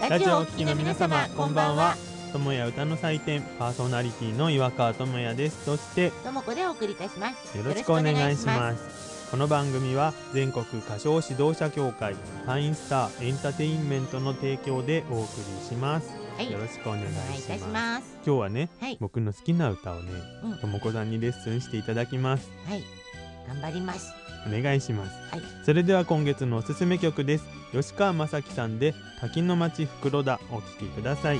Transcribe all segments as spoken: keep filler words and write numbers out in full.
ラジオをお聞きの皆様、こんばんは。友也歌の祭典パーソナリティの岩川智也です。そしてともこでお送りいたします。 よろしくお願いします。この番組は全国歌唱指導者協会パインスターエンターテインメントの提供でお送りします。はい、よろしくお願いします。お願いいたします。今日はね、はい、僕の好きな歌をね、ともこさんにレッスンしていただきます。 はい、頑張ります。 お願いします。はい、それでは今月のおすすめ曲です。吉川正樹さんで滝の町袋田、お聴きください。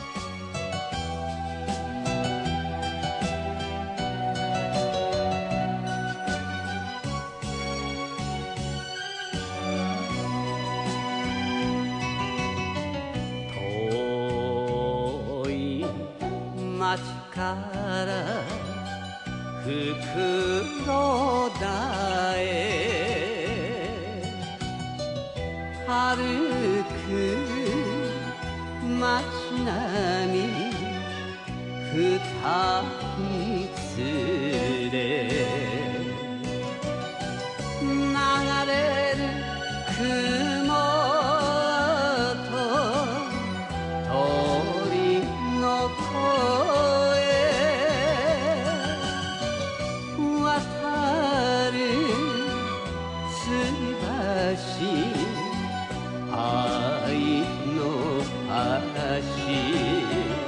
遠い町から袋田へ歩く街並み二人連れ流れる雲と鳥の声渡る吊り橋愛の橋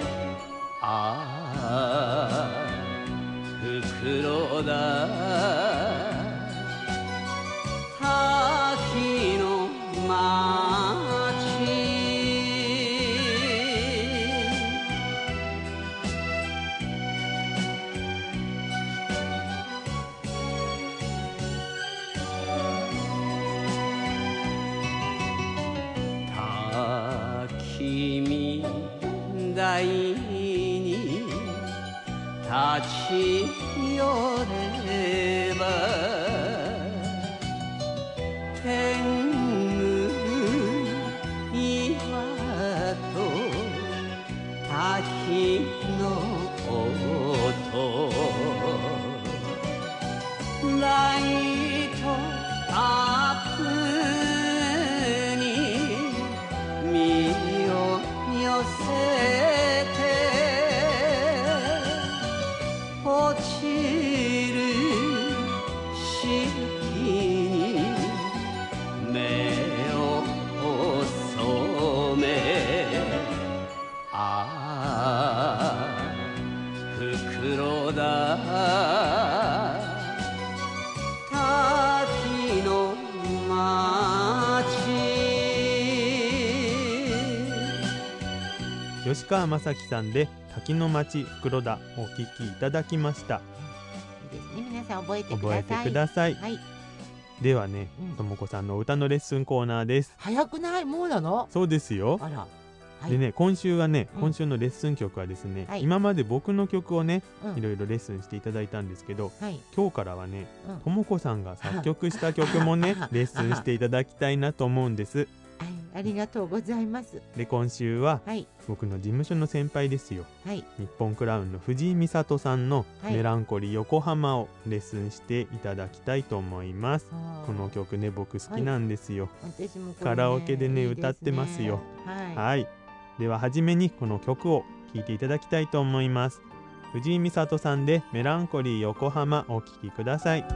ああ袋田滝の町君大に立ち寄れば天狗岩と滝の音ライトアップに身を寄せて落ちるしぶきに目を細めああ袋田滝の町吉川正樹さんで滝の町袋田お聴きいただきました。 いいですね、皆さん覚えてください。 覚えてください。はい、ではね、ともこさんの歌のレッスンコーナーです。 早くない？もうなの？ そうですよ。 あら。はい、 でね、今週はね、うん、今週のレッスン曲はですね、はい、今まで僕の曲をね、うん、いろいろレッスンしていただいたんですけど、はい、今日からはね、ともこさんが作曲した曲もねレッスンしていただきたいなと思うんです。 はい、ありがとうございます。 で、今週は、はい、僕の事務所の先輩ですよ、はい、日本クラウンの藤井美里さんのメランコリー横浜をレッスンしていただきたいと思います。はい、この曲ね、僕好きなんですよ。はい、私もこれね、カラオケでね、いいですね、歌ってますよ。はい、はい、では初めにこの曲を聴いていただきたいと思います。藤井美里さんでメランコリー横浜お聴きください。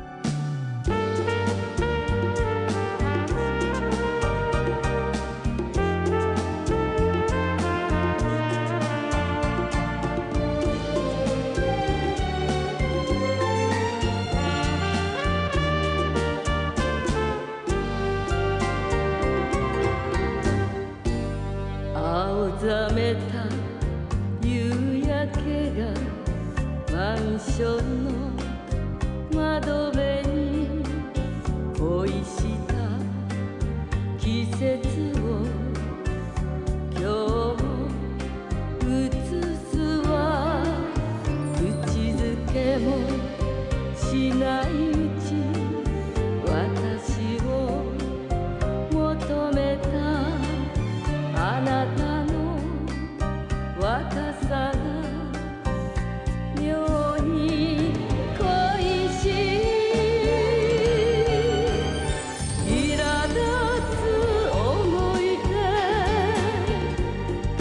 覚めた夕焼けがマンションの窓辺に恋した季節を今日も映すわ。口づけもしないうち私を求めたあなたの若さが妙に恋しい。苛立つ思い出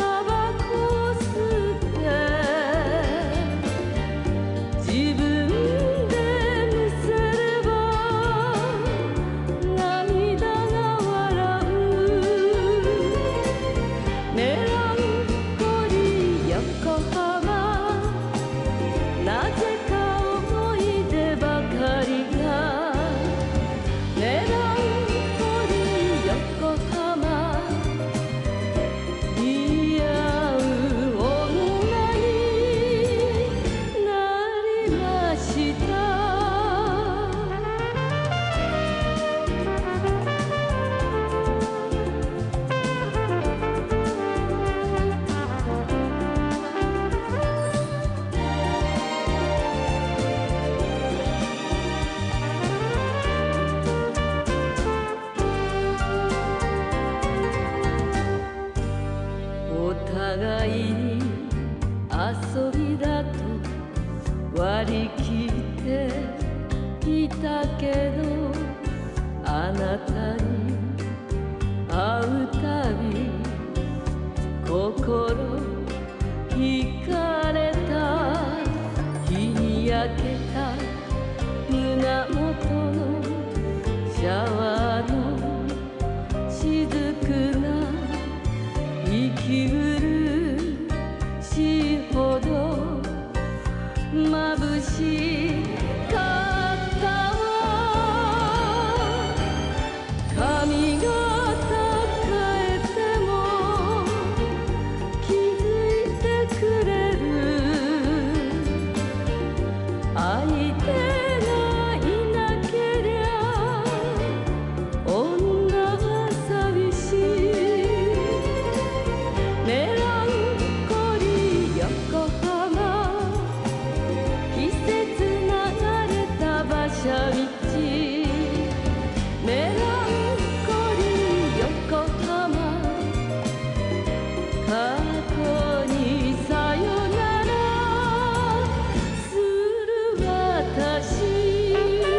たけどあなたに会うたび心惹かれた日に焼けた胸元のシャワーの雫が息苦しいほど眩しかったわ髪型変えても気づいてくれる相手がいなけりゃ女は寂しいメランコリー横浜季節流れた馬車道メランコリー横浜過去にさよならする私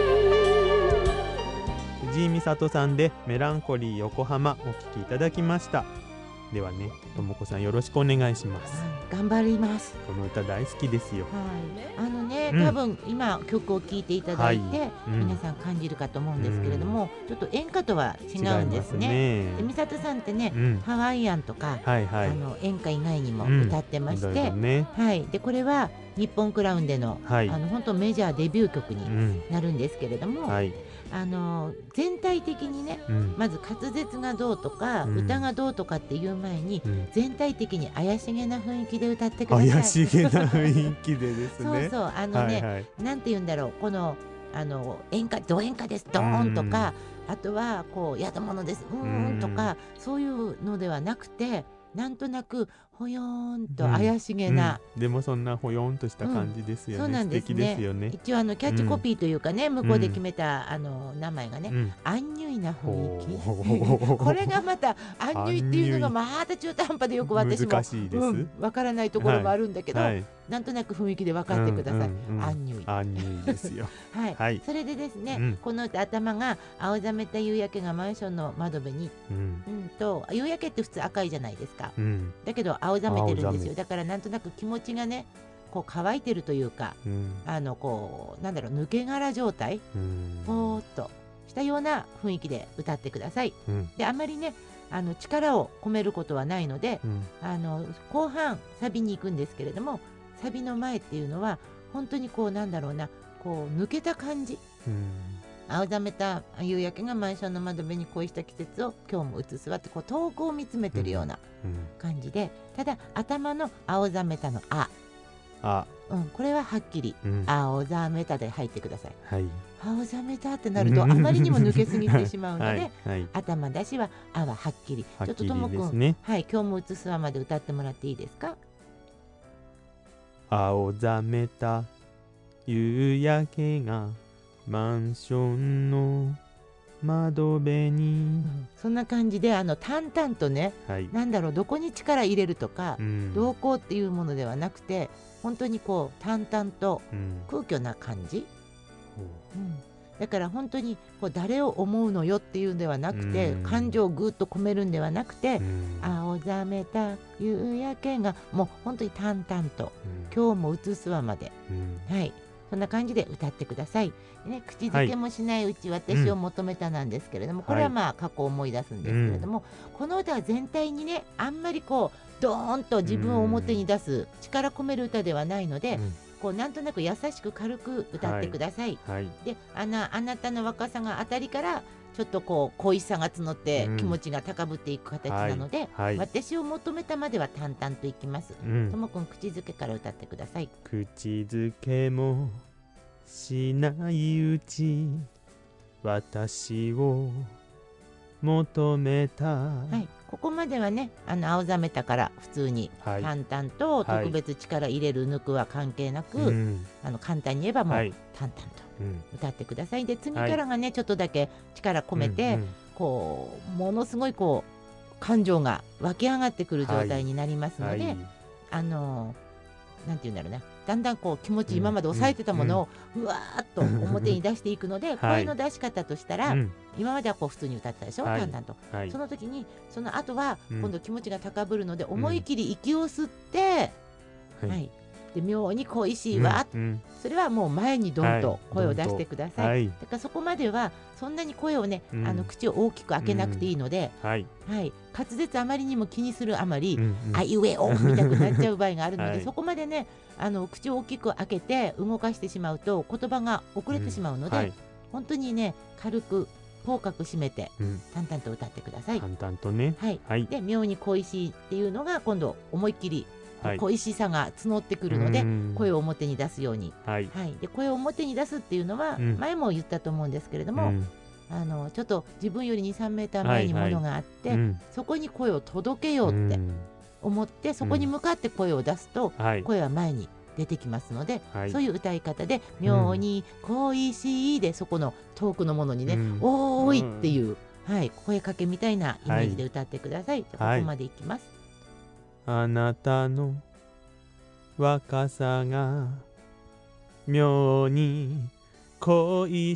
藤井美里さんでメランコリー横浜お聴きいただきました。ではね、ともこさんよろしくお願いします。 頑張ります。 この歌大好きですよ。 はい、あのね、 うん多分今曲を聴いていただいて、 はいうん皆さん感じるかと思うんですけれども、ちょっと演歌とは違うんですね。で美里さんってね、 うんハワイアンとか、 はいはいあの演歌以外にもうん歌ってましいろいて、 ろね、 はい、でこれは日本クラウンでの、 はいあの本当メジャーデビュー曲にうんなるんですけれども、 はいあの全体的にね、 うんまず滑舌がどうとか、 うん歌がどうとかっていう前に、 うん全体的に怪しげな雰囲気で歌ってください。 怪しげな雰囲気でですね。 そうそう、あのね、 はいはいなんて言うんだろう、このあの演歌ド演歌ですドーンとか、あとはこうやだものですうーんとか、そういうのではなくて、なんとなくほよーんと怪しげな、 うんでもそんなほよんとした感じですよね。 そうなんです素敵ですねよね。 一応あのキャッチコピーというかね、向こうで決めたあの名前がね、 うんアンニュイな雰囲ほ気うこれがまたアンニュイっていうのがまた中途半端でよく私も難しいです。 うん、わからないところもあるんだけど、 はいなんとなく雰囲気で分かってください、 うんうんうんアンニュイアンニュイですよ。 はい、 はいそれでですね、 うんこの歌頭が青ざめた夕焼けがマンションの窓辺に、 うんうんと夕焼けって普通赤いじゃないですか。 うんだけど青ざめてるんです青ざめよ。だからなんとなく気持ちがね、こう乾いてるというか、 うんあのこうなんだろう、抜け殻状態、 うんぽーっとしたような雰囲気で歌ってください。 うんであんまりね、あの力を込めることはないので、 うんあの後半サビに行くんですけれども、サビの前っていうのは本当にこうなんだろうな、こう抜けた感じ。 うん青ざめた夕焼けがマンションの窓辺に恋した季節を今日も映すわって、こう遠くを見つめてるようなうん感じで、ただ頭の青ざめたのあ、 あうん、これははっきりうん青ざめたで入ってください。 はい青ざめたってなるとあまりにも抜けすぎてしまうので、 はいはい頭出しはあははっきり。ちょっととはっきりもくん、 ですね。 はい、今日も映すわまで歌ってもらっていいですか。 青ざめた夕焼けがマンションの窓辺に、 うんそんな感じで、あの淡々とね、 はい、 なんだろう、どこに力入れるとか、 うんどうこうっていうものではなくて、本当にこう淡々とうん空虚な感じ、 ほうんだから本当にこう誰を思うのよっていうんではなくて、 うん感情をぐっと込めるんではなくて、 ううん青ざめた夕焼けがもう本当に淡々とうん今日も映すわまで、 うんはい、そんな感じで歌ってください。ね、口づけもしないうち私を求めたなんですけれども、これはまあ過去を思い出すんですけれども、この歌は全体にね、あんまりこうドーンと自分を表に出す力込める歌ではないので、 うんこうなんとなく優しく軽く歌ってください。 はいであなあなたの若さがあたりからちょっとこう恋さが募ってうん気持ちが高ぶっていく形なので、 はいはい私を求めたまでは淡々といきます。 うんともくん、口づけから歌ってください。 口づけもしないうち私を求めた、 はい、ここまではね、あの青ざめたから普通にはい淡々とはい特別力入れる抜くは関係なく、 うんあの簡単に言えばもうはい淡々とうん歌ってください。で次からがね、ちょっとだけ力込めて、 うんうんこうものすごいこう感情が湧き上がってくる状態になりますので、 はいあのなんて言うんだろうな、 だんだんこう気持ち、今まで抑えてたものをうわーっと表に出していくので、声の出し方としたら、今まではこう普通に歌ってたでしょ、淡々と、その時にその後は今度気持ちが高ぶるので、思い切り息を吸って、はい、で妙に恋しいわ、それはもう前にどんと声を出してください。だからそこまではそんなに声をね、あの口を大きく開けなくていいので、はいはい、滑舌あまりにも気にするあまり、あいうえおみたくなっちゃう場合があるので、そこまでね、あの口を大きく開けて動かしてしまうと言葉が遅れてしまうので、本当にね、軽く口角締めて淡々と歌ってください。 淡々とね、 はい、で妙に恋しいっていうのが今度思いっきり恋しさが募ってくるので、声を表に出すように、はいはい、で声を表に出すっていうのは、前も言ったと思うんですけれども、あのちょっと自分よりに、さんメーター前にものがあって、はいはい、そこに声を届けようって思って、そこに向かって声を出すと、声は前に出てきますので、はい、そういう歌い方で妙に恋しいで、そこの遠くのものにね、おーいっていう、はい、声かけみたいなイメージで歌ってください。じゃあここまでいきます。 あなたの若さが妙に恋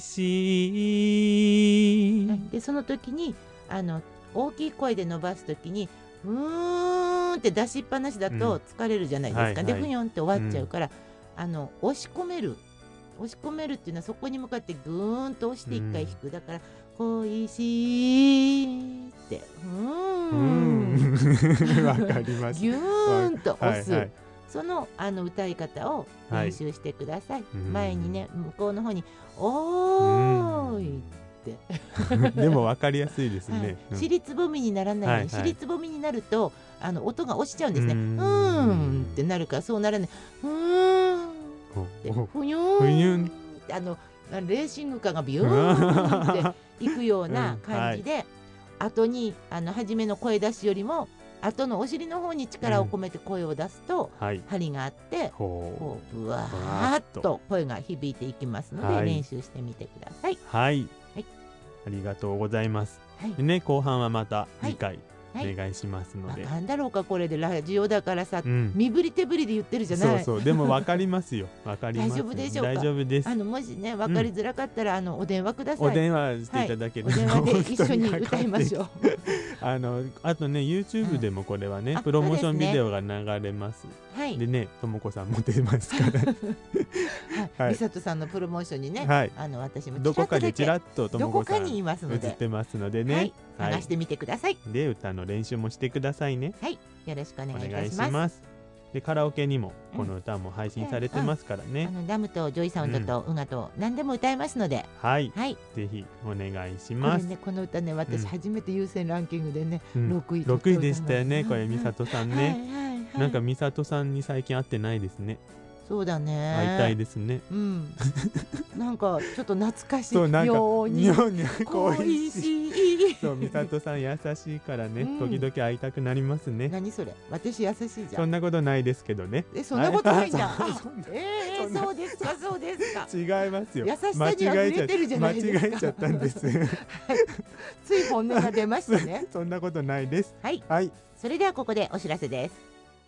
しい、 はい、でその時にあの大きい声で伸ばす時にうーんって出しっぱなしだと疲れるじゃないですか、うんはいはい、でふにょんって終わっちゃうから、うん、あの押し込める押し込めるっていうのはそこに向かってぐーんと押して一回引く、うん、だから恋しいってうーんわかりますぎゅーんと押す、はいはい、そのあの歌い方を練習してください、はい、前にね向こうの方におーいってでも分かりやすいですね、 はい、尻つぼみにならないように、はいはい、尻つぼみになるとあの音が落ちちゃうんですね。うーんってなるから、そうならない、うーんってふにゅーんってあのレーシングカーがビューンっていくような感じで、うんはい、後にあの初めの声出しよりも後のお尻の方に力を込めて声を出すと、うんはい、張りがあってこうぶわーっと声が響いていきますので、はい、練習してみてください。 はい、はい、ありがとうございます、はい、でね、後半はまた次回、はいお願いしますので、 なんだろうかこれでラジオだからさ、うん、身振り手振りで言ってるじゃない。 そうそう、でも分かりますよ分かります。 大丈夫でしょうか。 大丈夫です。 あのもしね分かりづらかったら、うん、あのお電話ください。 お電話していただける、 はい、お電話で一緒に歌いましょうあのあとね YouTube でもこれはね、うん、プロモーションビデオが流れます。はい、でねともこさんも出ますからはい、美里さんのプロモーションにね、はい、あの私もどこかでちらっとともこさんどこかにいますので映ってますのでね、はい、 探してみてください。 で歌の練習もしてくださいね。 はい、よろしくお願いいたします。ますでカラオケにもこの歌も配信されてますからね、 うんうん、あのダムとジョイサウンドとウガと何でも歌えますので、 はい、はい、ぜひお願いします。 これね、この歌ね、私初めて優先ランキングでね、うん、ろくいろくいでしたよね、これ美里さんね、はいはいはい、なんか美里さんに最近会ってないですね。 そうだね、 会いたいですね。 うん、なんかちょっと懐かしいように恋しい。 そう、美里さん優しいからね、うん、時々会いたくなりますね。 何それ、私優しいじゃん。 そんなことないですけどね。 え、そんなことないんだ。えー、そうですか、そうですか。 違いますよ。 優しさに溢れてるじゃないですか。 間違えちゃったんです。はい、 つい本音が出ましたね。 そんなことないです。 はい、 はい、 それではここでお知らせです。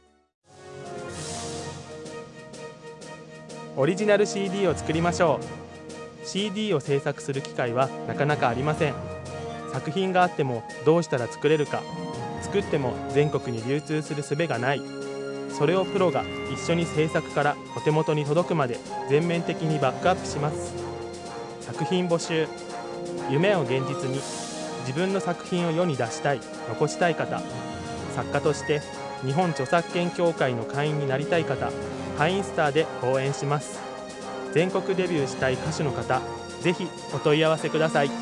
オリジナル シーディー を作りましょう。 シーディー を制作する機会はなかなかありません。作品があってもどうしたら作れるか、作っても全国に流通する術がない。それをプロが一緒に制作からお手元に届くまで全面的にバックアップします。作品募集。夢を現実に。自分の作品を世に出したい、残したい方、作家として日本著作権協会の会員になりたい方、ハインスターで応援します。全国デビューしたい歌手の方、ぜひお問い合わせください。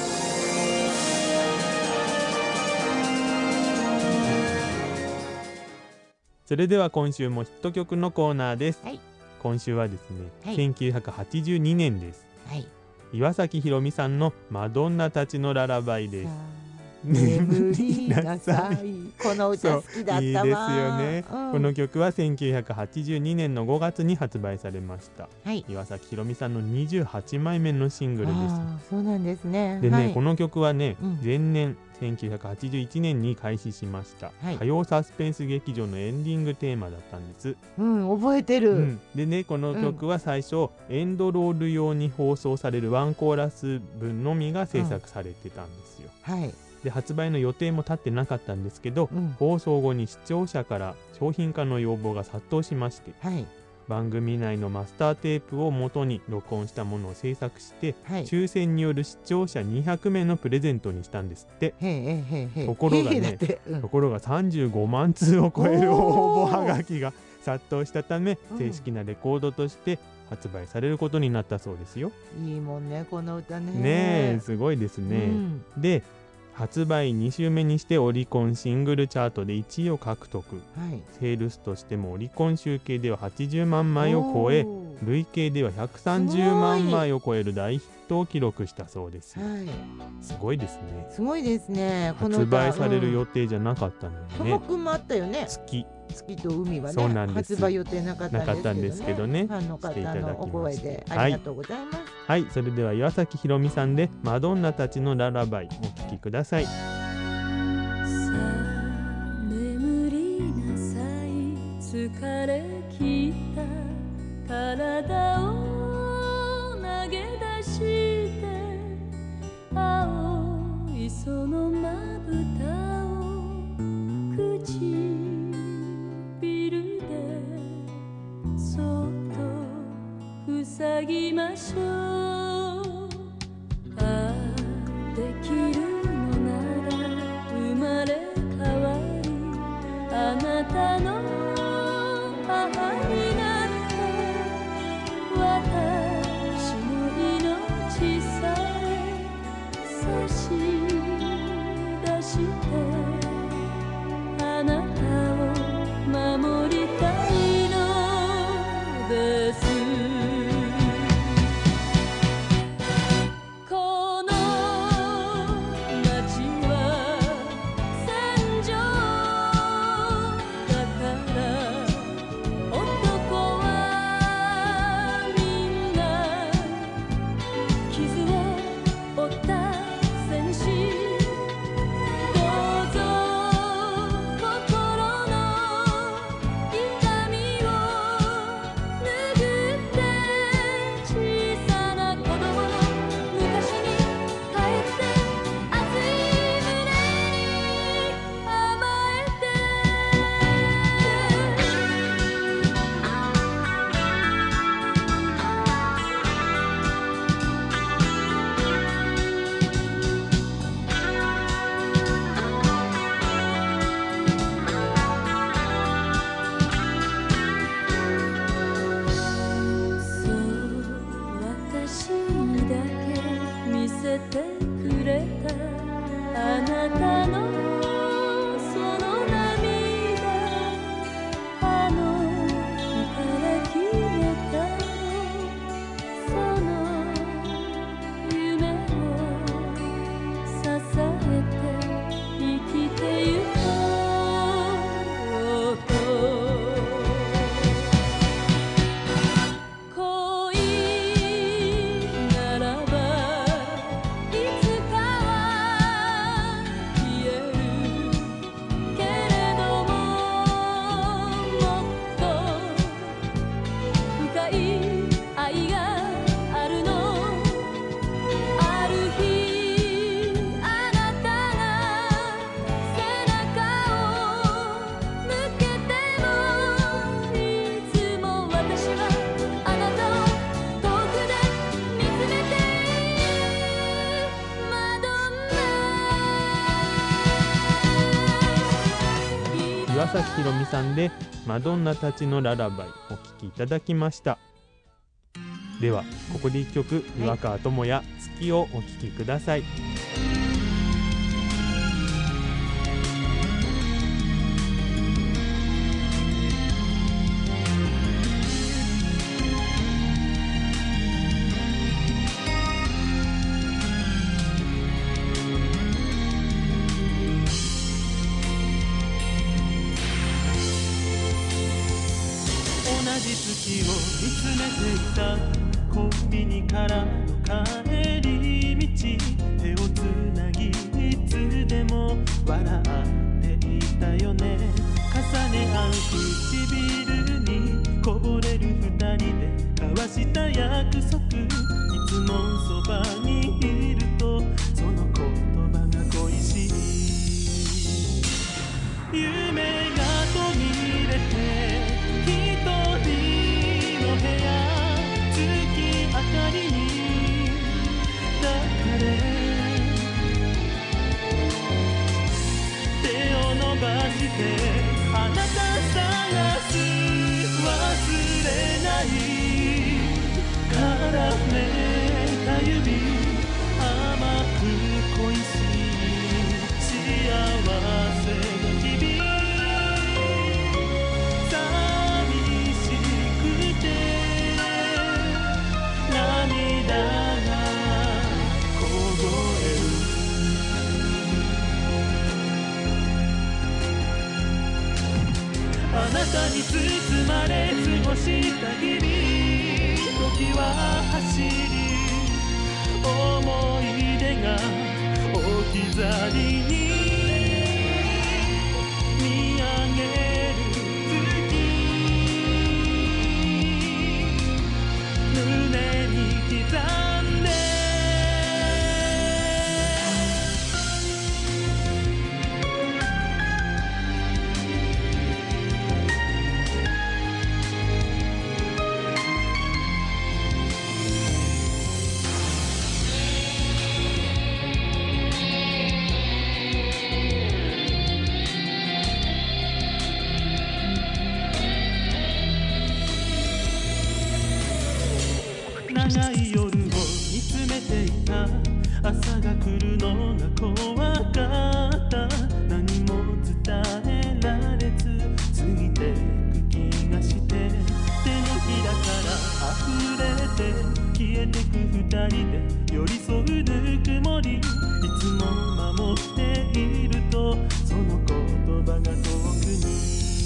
それでは今週もヒット曲のコーナーです。はい、今週はですね、はい、せんきゅうひゃくはちじゅうにねんです。はい、岩崎宏美さんのマドンナたちのララバイです。 眠りなさい。この歌好きだったわ。いいですよね、 うん、この曲はせんきゅうひゃくはちじゅうにねんのごがつに発売されました、はい、岩崎宏美さんのにじゅうはちまいめのシングルです。 そうなんですね。 でね、はい、この曲はね、うん、前年せんきゅうひゃくはちじゅういちねんに開始しました、 はい、 火曜サスペンス劇場のエンディングテーマだったんです。 うん、覚えてる、うん、 でね、この曲は最初、うん、エンドロール用に放送されるワンコーラス分のみが制作されてたんですよ、 うん、はい。 で発売の予定も立ってなかったんですけど、うん、放送後に視聴者から商品化の要望が殺到しまして、はい、番組内のマスターテープを元に録音したものを制作して、はい、抽選による視聴者にひゃくめいのプレゼントにしたんですって。ところがね、うん、ところがさんじゅうごまんつうを超える応募はがきが殺到したため、正式なレコードとして発売されることになったそうですよ。 いいもんね、この歌ね。 ねえ、すごいですね、うん、で発売に週目にしてオリコンシングルチャートでいちいを獲得、はい、セールスとしてもオリコン集計でははちじゅうまんまいを超え、累計ではひゃくさんじゅうまんまいを超える大ヒットを記録したそうです、はい、すごいですね。 すごいですね。この発売される予定じゃなかったのにね。 ともくんもあったよね。 月月と海はね、 発売予定なかったんですけどね。 ファンの方のお声でありがとうございます。 はい、はい、それでは岩崎宏美さんでマドンナたちのララバイお聴きください。 眠りなさい、疲れ切った体を投げ出して青いそのまぶたを口そっと塞ぎましょう。ああできるのなら生まれ変わりあなたの母になって私の命さえ差し出してあなたを守りたいです。この街は戦場だから男はみんな傷を負った戦士。どうぞ心の痛みを岩崎宏美さんでマドンナたちのララバイお聴きいただきました。ではここで一曲、岩川智也月をお聴きください。 月を見つめていたコンビニからの帰り道、手をつなぎいつでも笑っていたよね。重ね合う唇にこぼれる二人で交わした約束、いつもそばにいるとその言葉が恋しい。夢が途切れて一人の部屋、月明かりに抱かれ手を伸ばしてあなた探す、忘れない絡めた指、甘く恋しい幸せの日々、寂しくて涙が凍える。あなたに包まれ過ごした日々、時は走り思い出が置き去りに見上げる月、胸に刻んで長い夜を見つめていた、朝が来るのが怖かった。何も伝えられず過ぎてく気がして、手のひらから溢れて消えてく二人で寄り添うぬくもり、いつも守っているとその言葉が遠くに。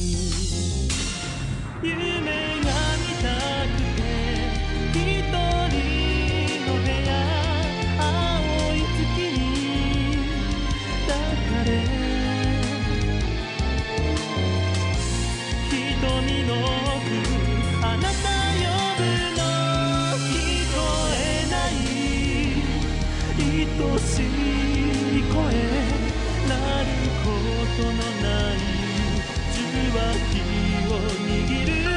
夢が見たくて一人の部屋、青い月に抱かれ瞳の奥あなた呼ぶの聞こえない、愛しい声なることのない受話器を握る、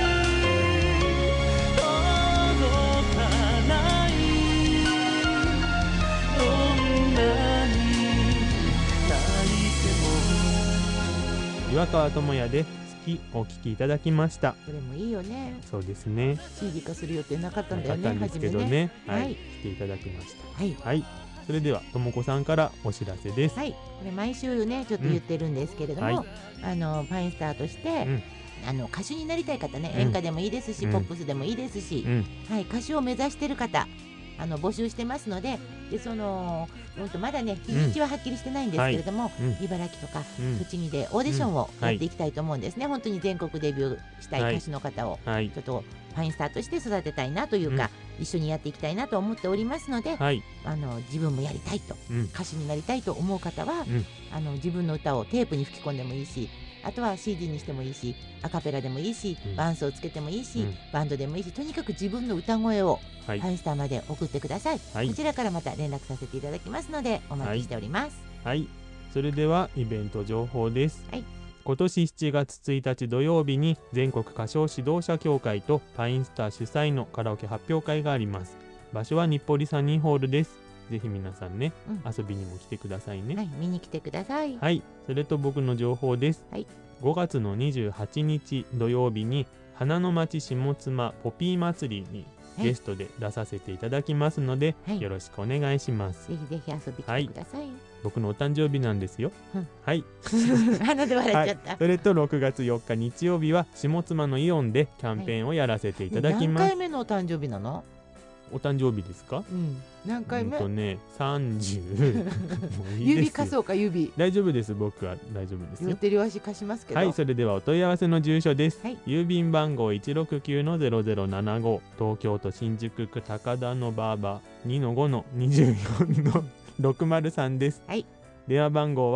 岩川智也で好きお聞きいただきました。 これもいいよね。 そうですね。 シーディー 化する予定なかったんだよね。 なかったんですけどね。ねはい、はい、来ていただきました。 はい。 はい。それではともこさんからお知らせです。 はい。これ毎週ねちょっと言ってるんですけれども、うんはい、あのパインスターとして、うん、あの歌手になりたい方ね、演歌でもいいですし、うん、ポップスでもいいですし、うん、はい歌手を目指してる方。あの募集してますので、でそのまだね日にちははっきりしてないんですけれども、うんはい、茨城とか、うん、栃木でオーディションをやっていきたいと思うんですね、うんはい、本当に全国デビューしたい歌手の方を、はい、ちょっとパインスターとして育てたいなというか、うん、一緒にやっていきたいなと思っておりますので、はい、あの自分もやりたいと、うん、歌手になりたいと思う方は、うん、あの自分の歌をテープに吹き込んでもいいし、あとは シーディー にしてもいいし、アカペラでもいいし、うん、伴奏をつけてもいいし、うん、バンドでもいいし、とにかく自分の歌声をパインスターまで送ってください、はい、こちらからまた連絡させていただきますのでお待ちしております。 はい、はい、それではイベント情報です、はい、今年しちがつついたち土曜日に全国歌唱指導者協会とパインスター主催のカラオケ発表会があります。場所は日暮里サニーホールです。ぜひ皆さんね、うん、遊びにも来てくださいね。 はい、見に来てください。 はい、それと僕の情報です。はい、ごがつのにじゅうはちにち土曜日に花の町下妻ポピー祭りにゲストで出させていただきますので、はい、よろしくお願いします。 ぜひぜひ遊びに来てください。はい、 僕のお誕生日なんですよ。うん、はい。 鼻で笑っちゃった、 はい。それとろくがつよっか日曜日は下妻のイオンでキャンペーンをやらせていただきます。 はい、何回目のお誕生日なの？ お誕生日ですか？ うん。何回目？ うんとね、さんじゅうもういい指貸そうか指。 大丈夫です。僕は大丈夫ですよ。 言ってる足貸しますけど。 はい、それではお問い合わせの住所です。はい、郵便番号 いちろくきゅうのゼロゼロななご、東京都新宿区高田の馬場 にのごのにじゅうよんのろくまるさんです。はい。電話番号は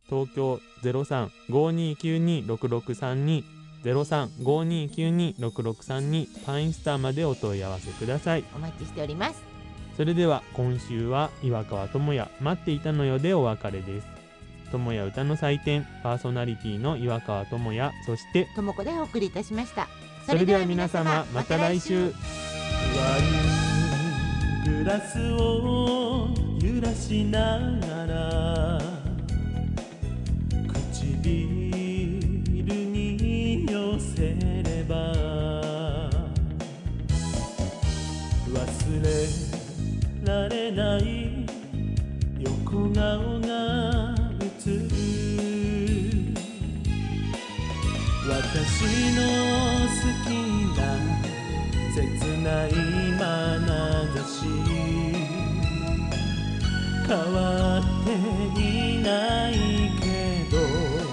東京 ゼロさん ごーにーきゅうにー ろくろくさんに ゼロさん ごーにーきゅうにー ろくろくさんにパインスターまでお問い合わせください。 お待ちしております。 それでは今週は岩川智也待っていたのよでお別れです。智也歌の祭典パーソナリティの岩川智也、そして智子でお送りいたしました。 それでは皆様また来週。 ワイングラスを揺らしながら唇に寄せれば忘れられない横顔が映る私の好きな切ない眼差し変わっていないけど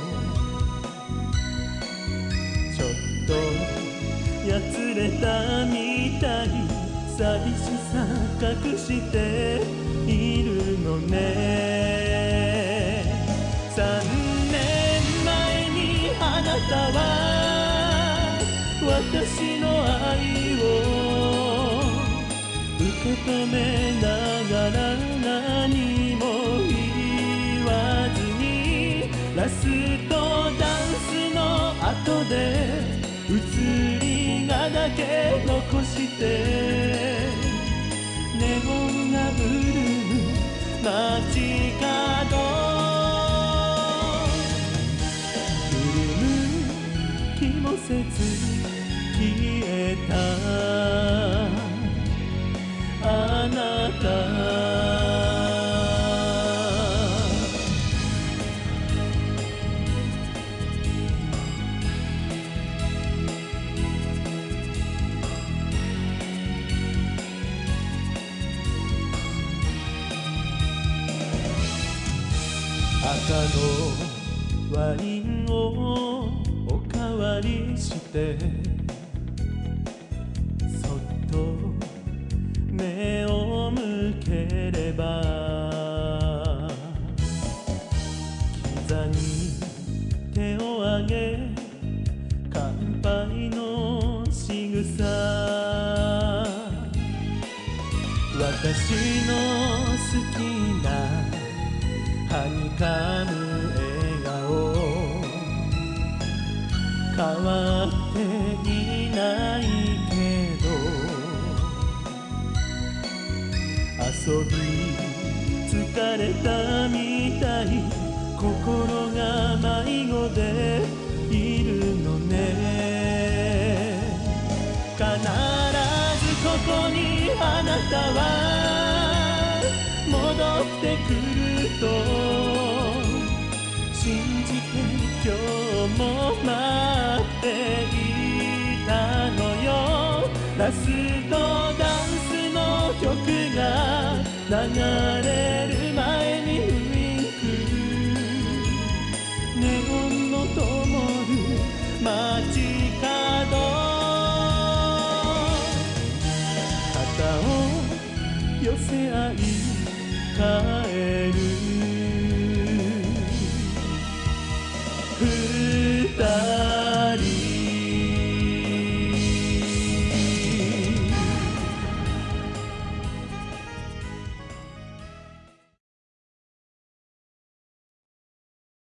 ちょっとやつれたみたい寂しさ隠しているのね。三年前にあなたは私の愛を受け止めながら何も言わずにラストダンスの後で写りがだけ残してネオンが潤む街角潤む気もせず消えたあなた赤のワインをおかわりしてそっと目を向ければキザに手を挙げ乾杯の仕草私の好きなはにかむ笑顔変わっていないけど遊び疲れたみたい心が迷子でいるのね。必ずここにあなたは戻ってくると信じて今日も待っていたのよ。ラストダンスの曲が流れる前にウインクネオンの灯る街角肩を寄せ合い